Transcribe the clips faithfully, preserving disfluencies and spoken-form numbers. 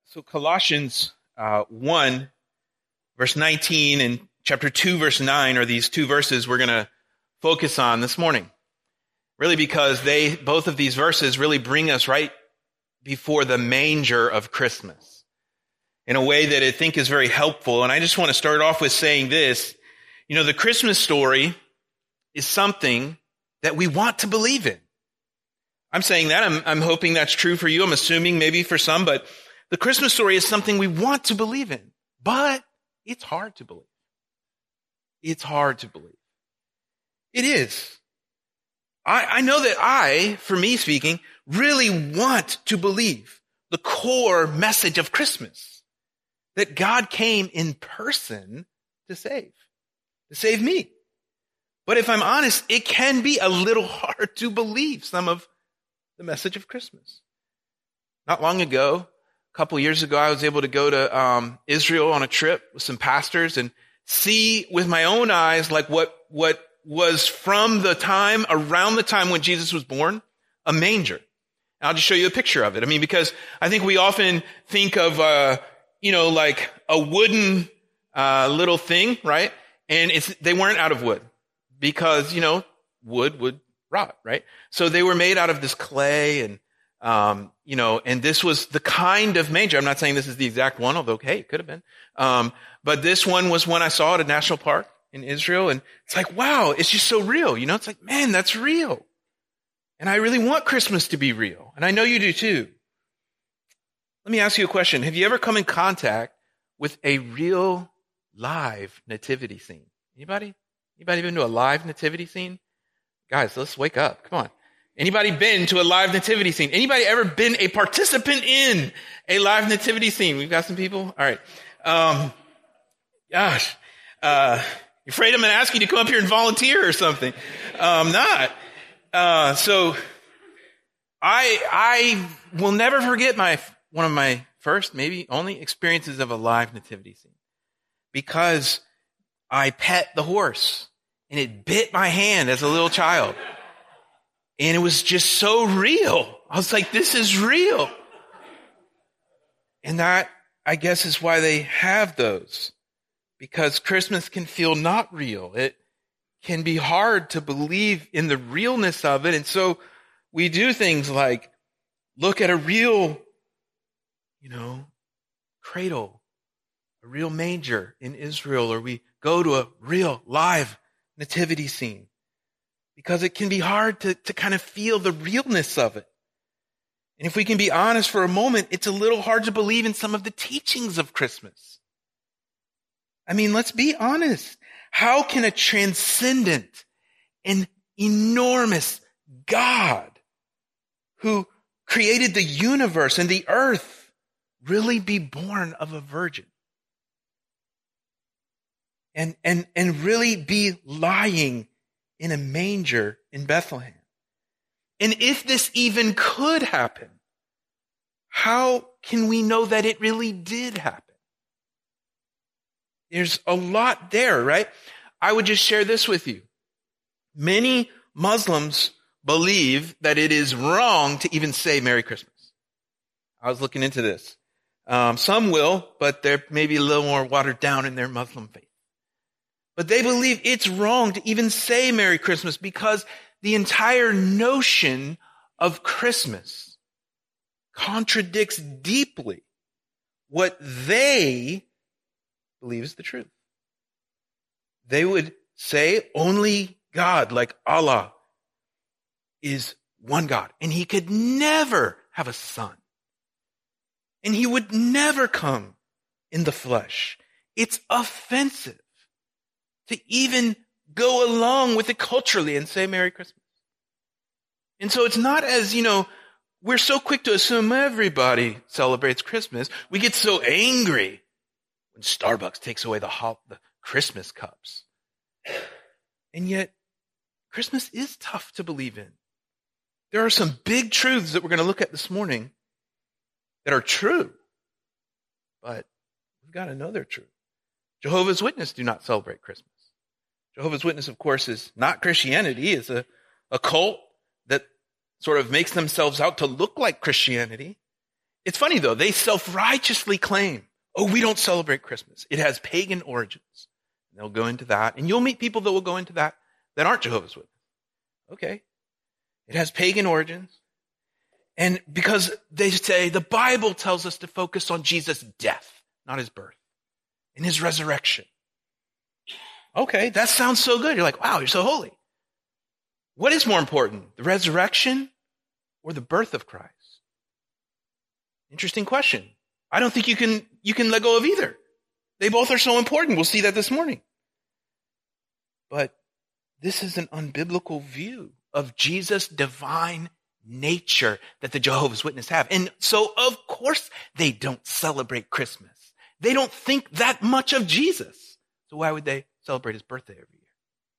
So Colossians uh, one, verse nineteen, and chapter two, verse nine are these two verses we're going to focus on this morning. Really because they, both of these verses really bring us right before the manger of Christmas in a way that I think is very helpful. And I just want to start off with saying this. You know, the Christmas story is something that we want to believe in. I'm saying that. I'm, I'm hoping that's true for you. I'm assuming maybe for some, but the Christmas story is something we want to believe in, but it's hard to believe. It's hard to believe. It is. I, I know that I, for me speaking, really want to believe the core message of Christmas, that God came in person to save, to save me. But if I'm honest, it can be a little hard to believe some of the message of Christmas. Not long ago, a couple years ago, I was able to go to um, Israel on a trip with some pastors and see with my own eyes like what what was from the time, around the time when Jesus was born, a manger. And I'll just show you a picture of it. I mean, because I think we often think of, uh, you know, like a wooden uh, little thing, right? And it's they weren't out of wood because, you know, wood would rot, right? So they were made out of this clay and Um, you know, and this was the kind of manger. I'm not saying this is the exact one, although, hey, it could have been. Um, but this one was one I saw at a national park in Israel. And it's like, wow, it's just so real. You know, it's like, man, that's real. And I really want Christmas to be real. And I know you do too. Let me ask you a question. Have you ever come in contact with a real live nativity scene? Anybody? Anybody been to a live nativity scene? Guys, let's wake up. Come on. Anybody been to a live nativity scene? Anybody ever been a participant in a live nativity scene? We've got some people. All right. Um, gosh, uh, you afraid I'm going to ask you to come up here and volunteer or something? Um, not. Uh, so I, I will never forget my, one of my first, maybe only experiences of a live nativity scene because I pet the horse and it bit my hand as a little child. And it was just so real. I was like, this is real. And that, I guess, is why they have those. Because Christmas can feel not real. It can be hard to believe in the realness of it. And so we do things like look at a real, you know, cradle, a real manger in Israel, or we go to a real live nativity scene. Because it can be hard to, to kind of feel the realness of it. And if we can be honest for a moment, it's a little hard to believe in some of the teachings of Christmas. I mean, let's be honest. How can a transcendent and enormous God who created the universe and the earth really be born of a virgin? And, and, and really be lying in a manger in Bethlehem? And if this even could happen, how can we know that it really did happen? There's a lot there, right? I would just share this with you. Many Muslims believe that it is wrong to even say Merry Christmas. I was looking into this. Um, some will, but they're maybe a little more watered down in their Muslim faith. But they believe it's wrong to even say Merry Christmas because the entire notion of Christmas contradicts deeply what they believe is the truth. They would say only God, like Allah, is one God. And he could never have a son. And he would never come in the flesh. It's offensive to even go along with it culturally and say Merry Christmas. And so it's not as, you know, we're so quick to assume everybody celebrates Christmas. We get so angry when Starbucks takes away the, hot, the Christmas cups. And yet, Christmas is tough to believe in. There are some big truths that we're going to look at this morning that are true, but we've got to know they're true. Jehovah's Witnesses do not celebrate Christmas. Jehovah's Witness, of course, is not Christianity. It's a, a cult that sort of makes themselves out to look like Christianity. It's funny though, they self-righteously claim, oh, we don't celebrate Christmas. It has pagan origins. And they'll go into that, and you'll meet people that will go into that that aren't Jehovah's Witnesses. Okay. It has pagan origins. And because they say the Bible tells us to focus on Jesus' death, not his birth, and his resurrection. Okay, that sounds so good. You're like, wow, you're so holy. What is more important, the resurrection or the birth of Christ? Interesting question. I don't think you can, you can let go of either. They both are so important. We'll see that this morning. But this is an unbiblical view of Jesus' divine nature that the Jehovah's Witnesses have. And so, of course, they don't celebrate Christmas. They don't think that much of Jesus. So why would they celebrate his birthday every year?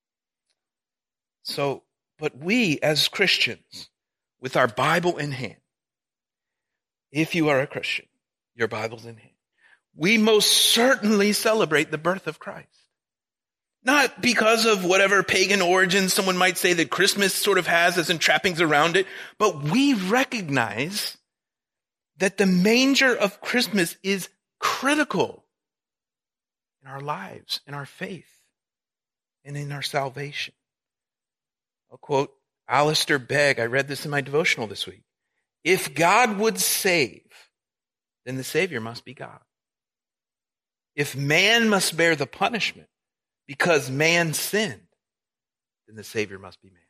So, but we as Christians, with our Bible in hand, if you are a Christian, your Bible's in hand, we most certainly celebrate the birth of Christ. Not because of whatever pagan origins someone might say that Christmas sort of has as entrappings around it, but we recognize that the manger of Christmas is critical in our lives, in our faith, and in our salvation. I'll quote Alistair Begg. I read this in my devotional this week. If God would save, then the Savior must be God. If man must bear the punishment because man sinned, then the Savior must be man.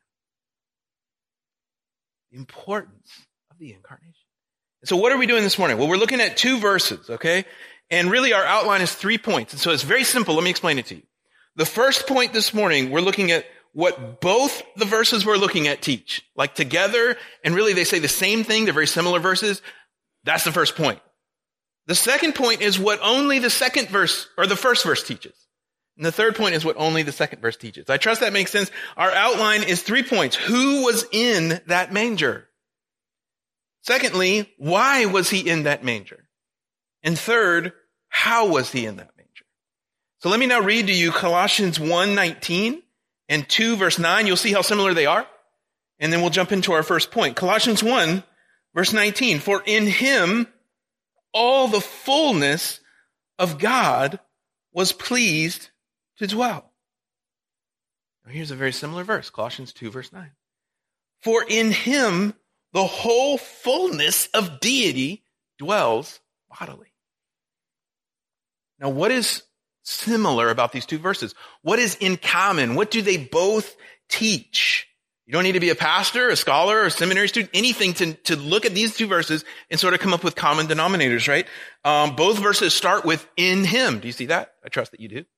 The importance of the incarnation. And so what are we doing this morning? Well, we're looking at two verses, okay? And really our outline is three points. And so it's very simple. Let me explain it to you. The first point this morning, we're looking at what both the verses we're looking at teach. Like together, and really they say the same thing. They're very similar verses. That's the first point. The second point is what only the second verse, or the first verse teaches. And the third point is what only the second verse teaches. I trust that makes sense. Our outline is three points. Who was in that manger? Secondly, why was he in that manger? And third, how was he in that manger? So let me now read to you Colossians one nineteen and two verse nine. You'll see how similar they are. And then we'll jump into our first point. Colossians one verse nineteen. For in him all the fullness of God was pleased to dwell. Now here's a very similar verse. Colossians two verse nine. For in him the whole fullness of deity dwells bodily. Now, what is similar about these two verses? What is in common? What do they both teach? You don't need to be a pastor, a scholar, or a seminary student, anything to, to look at these two verses and sort of come up with common denominators, right? Um, both verses start with in him. Do you see that? I trust that you do.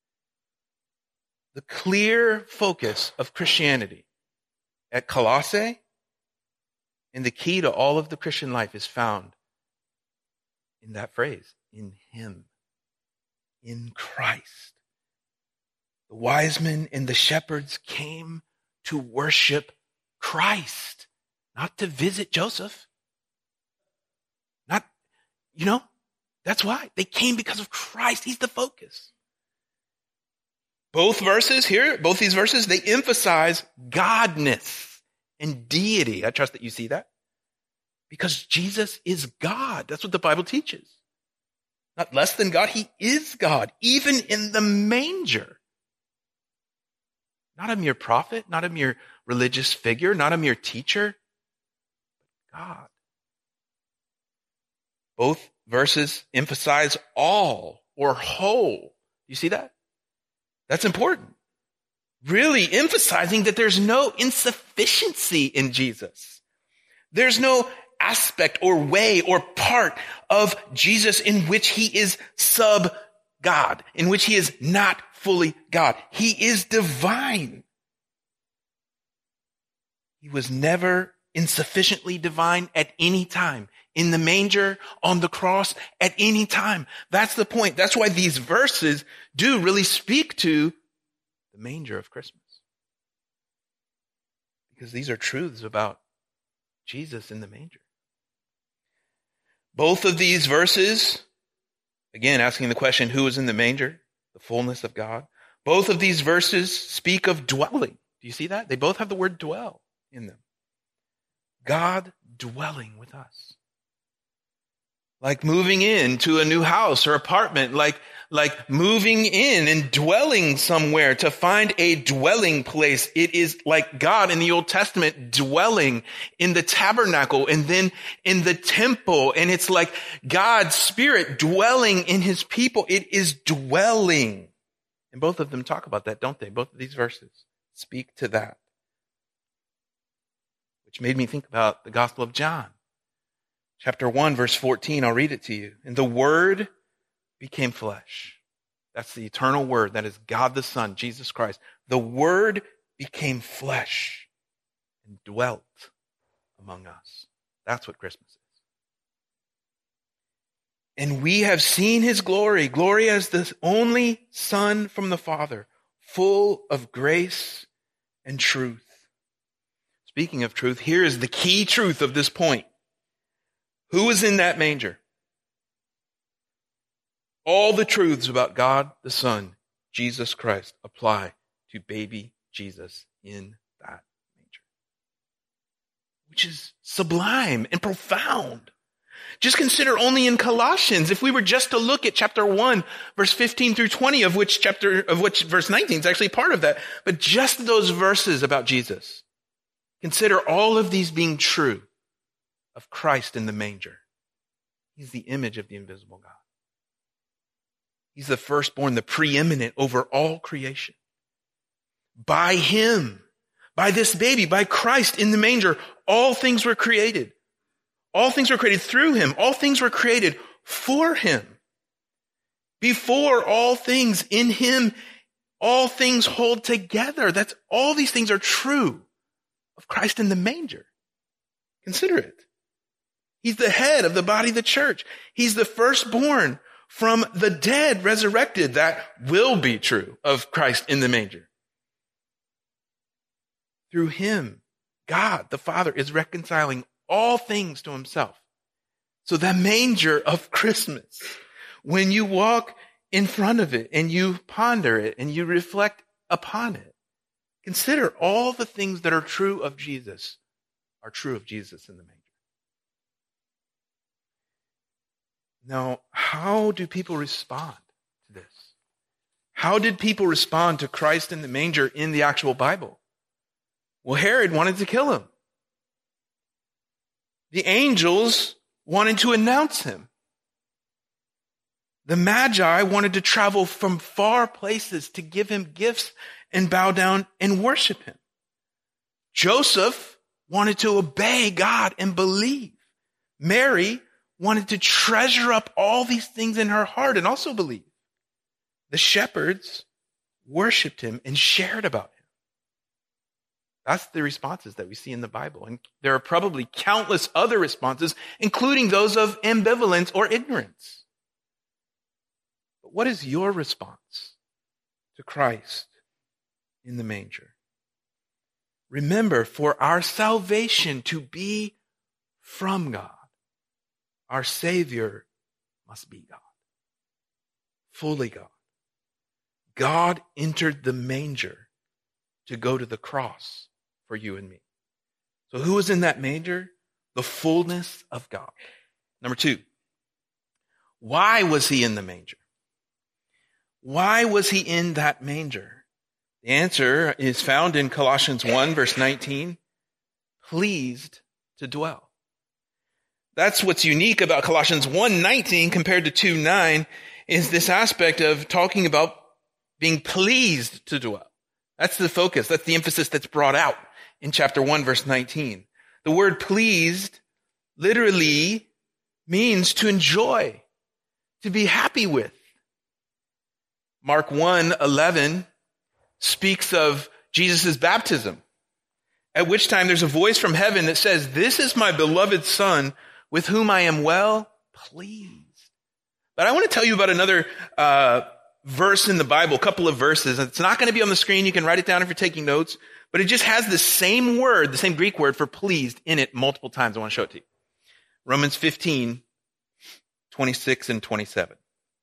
The clear focus of Christianity at Colossae and the key to all of the Christian life is found in that phrase, in him. In Christ. The wise men and the shepherds came to worship Christ, not to visit Joseph. Not, you know, that's why. They came because of Christ. He's the focus. Both verses here, both these verses, they emphasize godness and deity. I trust that you see that. Because Jesus is God. That's what the Bible teaches. Not less than God, he is God, even in the manger. Not a mere prophet, not a mere religious figure, not a mere teacher, but God. Both verses emphasize all or whole. You see that? That's important. Really emphasizing that there's no insufficiency in Jesus. There's no aspect or way or part of Jesus in which he is sub-God, in which he is not fully God. He is divine. He was never insufficiently divine at any time. In the manger, on the cross, at any time. That's the point. That's why these verses do really speak to the manger of Christmas. Because these are truths about Jesus in the manger. Both of these verses, again, asking the question, who is in the manger? The fullness of God. Both of these verses speak of dwelling. Do you see that? They both have the word dwell in them. God dwelling with us. like moving into a new house or apartment, like like moving in and dwelling somewhere to find a dwelling place. It is like God in the Old Testament dwelling in the tabernacle and then in the temple. And it's like God's Spirit dwelling in his people. It is dwelling. And both of them talk about that, don't they? Both of these verses speak to that. Which made me think about the Gospel of John. Chapter one, verse fourteen, I'll read it to you. And the Word became flesh. That's the eternal Word. That is God the Son, Jesus Christ. The Word became flesh and dwelt among us. That's what Christmas is. And we have seen his glory, glory as the only Son from the Father, full of grace and truth. Speaking of truth, here is the key truth of this point. Who was in that manger? All the truths about God the Son, Jesus Christ, apply to baby Jesus in that manger. Which is sublime and profound. Just consider only in Colossians, if we were just to look at chapter one, verse fifteen through twenty, of which chapter, of which verse nineteen is actually part of that, but just those verses about Jesus. Consider all of these being true of Christ in the manger. He's the image of the invisible God. He's the firstborn, the preeminent over all creation. By him, by this baby, by Christ in the manger, all things were created. All things were created through him. All things were created for him. Before all things, in him, all things hold together. That's all these things are true of Christ in the manger. Consider it. He's the head of the body of the church. He's the firstborn from the dead, resurrected. That will be true of Christ in the manger. Through him, God, the Father, is reconciling all things to himself. So the manger of Christmas, when you walk in front of it and you ponder it and you reflect upon it, consider all the things that are true of Jesus are true of Jesus in the manger. Now, how do people respond to this? How did people respond to Christ in the manger in the actual Bible? Well, Herod wanted to kill him. The angels wanted to announce him. The Magi wanted to travel from far places to give him gifts and bow down and worship him. Joseph wanted to obey God and believe. Mary wanted to treasure up all these things in her heart and also believe. The shepherds worshiped him and shared about him. That's the responses that we see in the Bible. And there are probably countless other responses, including those of ambivalence or ignorance. But what is your response to Christ in the manger? Remember, for our salvation to be from God, our Savior must be God, fully God. God entered the manger to go to the cross for you and me. So who was in that manger? The fullness of God. Number two, why was he in the manger? Why was he in that manger? The answer is found in Colossians one, verse nineteen, pleased to dwell. That's what's unique about Colossians one nineteen compared to two nine, is this aspect of talking about being pleased to dwell. That's the focus. That's the emphasis that's brought out in chapter one, verse nineteen. The word pleased literally means to enjoy, to be happy with. Mark one eleven speaks of Jesus' baptism, at which time there's a voice from heaven that says, "This is my beloved Son, with whom I am well pleased." But I want to tell you about another uh verse in the Bible, a couple of verses. It's not going to be on the screen. You can write it down if you're taking notes. But it just has the same word, the same Greek word for pleased in it multiple times. I want to show it to you. Romans fifteen, twenty-six and twenty-seven.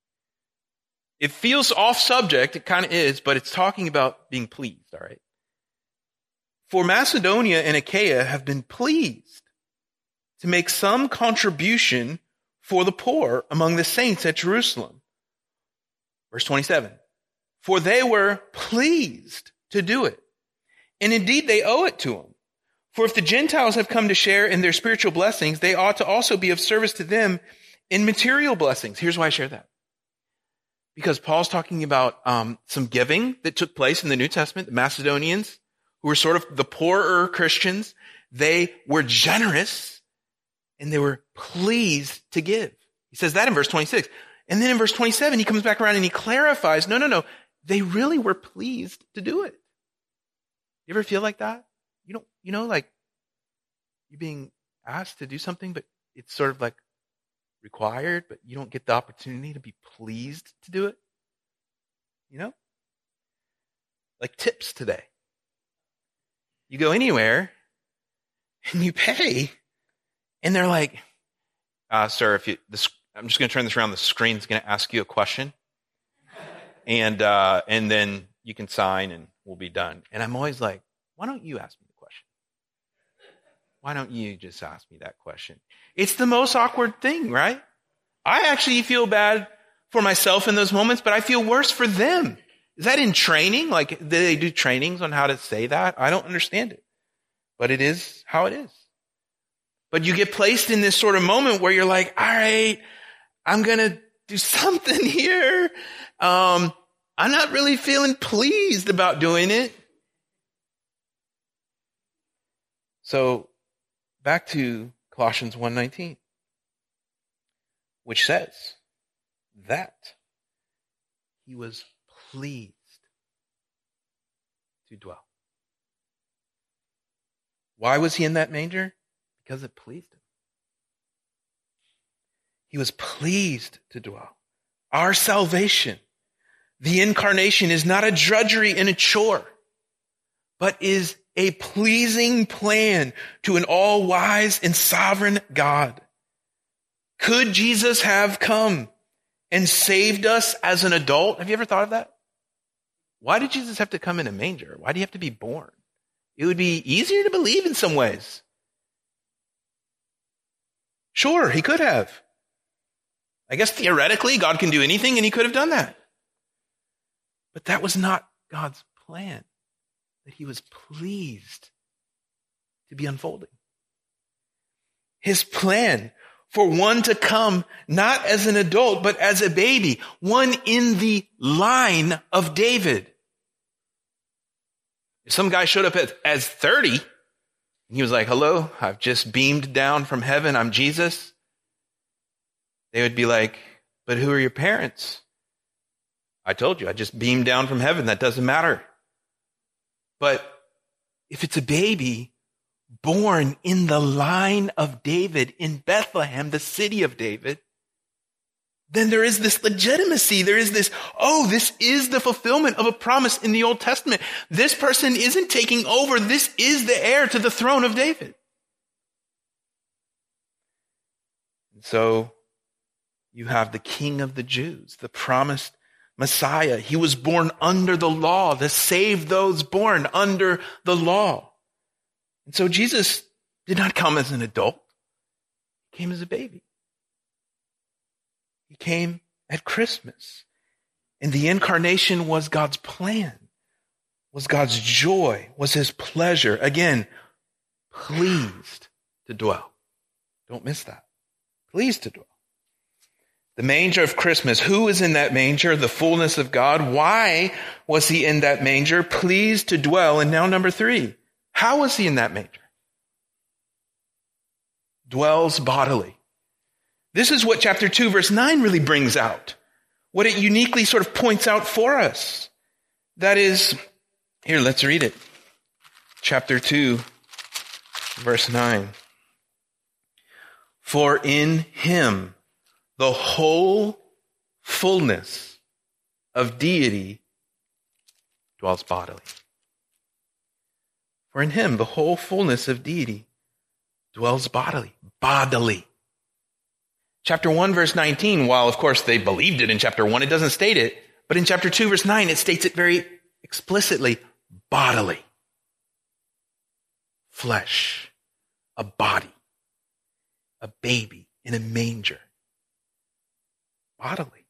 It feels off subject. It kind of is, but it's talking about being pleased, all right? For Macedonia and Achaia have been pleased to make some contribution for the poor among the saints at Jerusalem. Verse twenty-seven. For they were pleased to do it. And indeed they owe it to him. For if the Gentiles have come to share in their spiritual blessings, they ought to also be of service to them in material blessings. Here's why I share that. Because Paul's talking about um, some giving that took place in the New Testament. The Macedonians, who were sort of the poorer Christians, they were generous and they were pleased to give. He says that in verse twenty-six. And then in verse twenty-seven, he comes back around and he clarifies, no, no, no, they really were pleased to do it. You ever feel like that? You don't, you know, like you're being asked to do something, but it's sort of like required, but you don't get the opportunity to be pleased to do it. You know? Like tips today. You go anywhere and you pay and they're like, uh, sir, if you, this, I'm just going to turn this around. The screen's going to ask you a question and, uh, and then you can sign and we'll be done. And I'm always like, why don't you ask me the question? Why don't you just ask me that question? It's the most awkward thing, right? I actually feel bad for myself in those moments, but I feel worse for them. Is that in training? Like, do they do trainings on how to say that? I don't understand it, but it is how it is. But you get placed in this sort of moment where you're like, all right, I'm going to do something here. Um, I'm not really feeling pleased about doing it. So back to Colossians one nineteen, which says that he was pleased to dwell. Why was he in that manger? Because it pleased him. He was pleased to dwell. Our salvation, the incarnation, is not a drudgery and a chore, but is a pleasing plan to an all-wise and sovereign God. Could Jesus have come and saved us as an adult? Have you ever thought of that? Why did Jesus have to come in a manger? Why do you have to be born? It would be easier to believe in some ways. Sure, he could have. I guess theoretically, God can do anything, and he could have done that. But that was not God's plan, that he was pleased to be unfolding. His plan for one to come not as an adult, but as a baby, one in the line of David. If some guy showed up as, as thirty, and he was like, hello, I've just beamed down from heaven, I'm Jesus. They would be like, but who are your parents? I told you, I just beamed down from heaven. That doesn't matter. But if it's a baby born in the line of David in Bethlehem, the city of David, then there is this legitimacy. There is this, oh, this is the fulfillment of a promise in the Old Testament. This person isn't taking over. This is the heir to the throne of David. And so you have the King of the Jews, the promised Messiah. He was born under the law to save those born under the law. And so Jesus did not come as an adult. He came as a baby. He came at Christmas. And the incarnation was God's plan, was God's joy, was his pleasure. Again, pleased to dwell. Don't miss that. Pleased to dwell. The manger of Christmas. Who is in that manger? The fullness of God. Why was he in that manger? Pleased to dwell. And now number three. How was he in that manger? Dwells bodily. This is what chapter two, verse nine really brings out. What it uniquely sort of points out for us. That is, here, let's read it. Chapter two, verse nine. For in him the whole fullness of deity dwells bodily. For in him the whole fullness of deity dwells bodily. Bodily. Chapter one, verse nineteen, while of course they believed it in chapter one, it doesn't state it. But in chapter two, verse nine, it states it very explicitly. Bodily. Flesh. A body. A baby in a manger. bodily.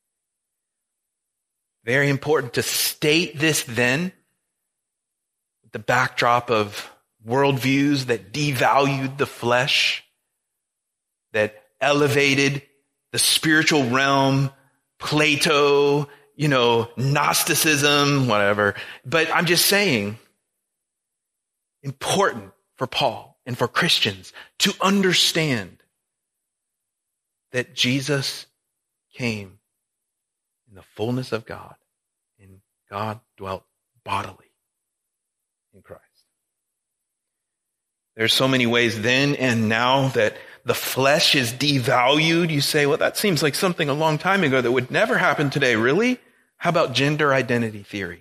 Very important to state this then, the backdrop of worldviews that devalued the flesh, that elevated the spiritual realm, Plato, you know, Gnosticism, whatever. But I'm just saying, important for Paul and for Christians to understand that Jesus came in the fullness of God, and God dwelt bodily in Christ. There's so many ways then and now that the flesh is devalued. You say, well, that seems like something a long time ago that would never happen today. Really? How about gender identity theory?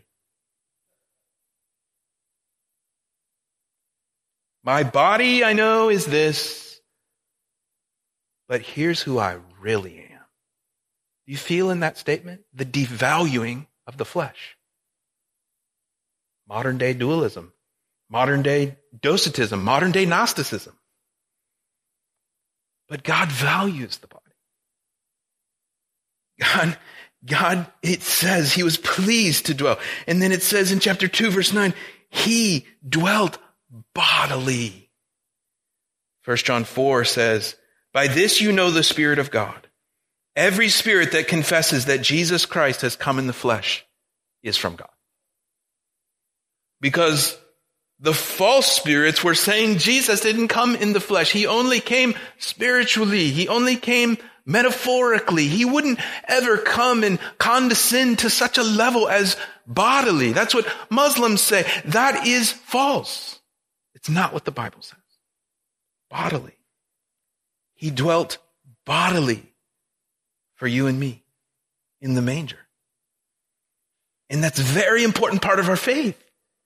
My body, I know, is this, but here's who I really am. Do you feel in that statement the devaluing of the flesh? Modern day dualism, modern day docetism, modern day Gnosticism. But God values the body. God, God, it says he was pleased to dwell. And then it says in chapter two, verse nine, he dwelt bodily. First John four says, by this you know the Spirit of God. Every spirit that confesses that Jesus Christ has come in the flesh is from God. Because the false spirits were saying Jesus didn't come in the flesh. He only came spiritually. He only came metaphorically. He wouldn't ever come and condescend to such a level as bodily. That's what Muslims say. That is false. It's not what the Bible says. Bodily. He dwelt bodily for you and me in the manger. And that's a very important part of our faith.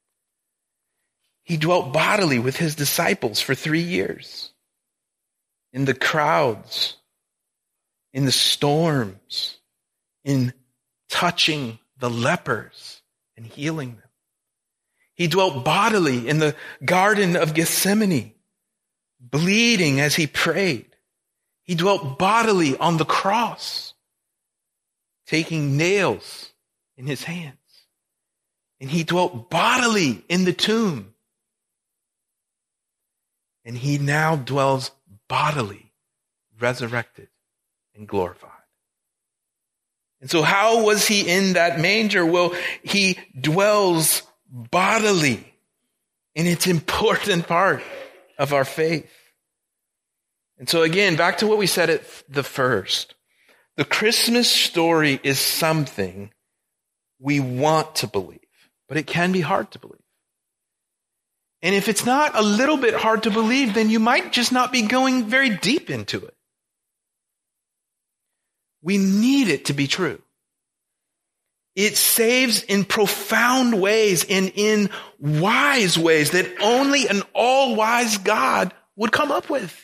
He dwelt bodily with his disciples for three years. In the crowds, in the storms, in touching the lepers and healing them. He dwelt bodily in the Garden of Gethsemane, bleeding as he prayed. He dwelt bodily on the cross, taking nails in his hands. And he dwelt bodily in the tomb. And he now dwells bodily, resurrected and glorified. And so how was he in that manger? Well, he dwells bodily. And it's an important part of our faith. And so again, back to what we said at the first. The Christmas story is something we want to believe, but it can be hard to believe. And if it's not a little bit hard to believe, then you might just not be going very deep into it. We need it to be true. It saves in profound ways and in wise ways that only an all-wise God would come up with.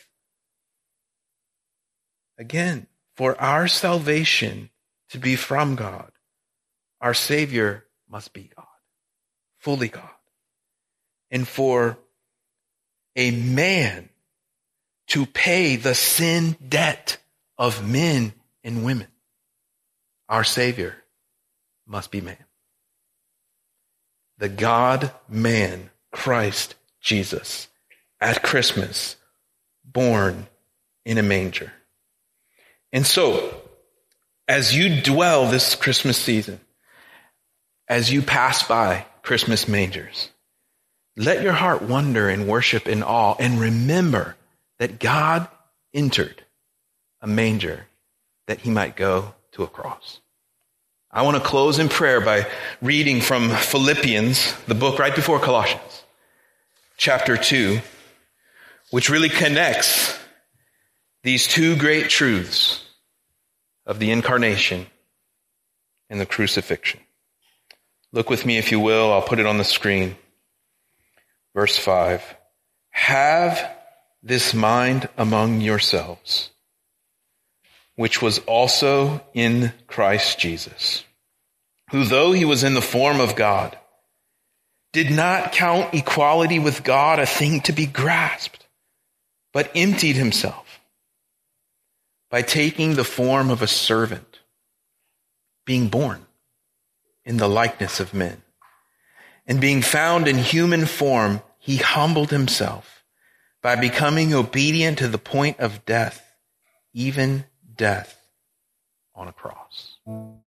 Again, for our salvation to be from God, our Savior must be God, fully God. And for a man to pay the sin debt of men and women, our Savior must be man. The God-man, Christ Jesus, at Christmas, born in a manger. And so, as you dwell this Christmas season, as you pass by Christmas mangers, let your heart wonder and worship in awe and remember that God entered a manger that he might go to a cross. I want to close in prayer by reading from Philippians, the book right before Colossians, chapter two, which really connects these two great truths of the incarnation and the crucifixion. Look with me if you will. I'll put it on the screen. Verse five. Have this mind among yourselves, which was also in Christ Jesus, who though he was in the form of God, did not count equality with God a thing to be grasped, but emptied himself by taking the form of a servant, being born in the likeness of men. And being found in human form, he humbled himself by becoming obedient to the point of death, even death on a cross.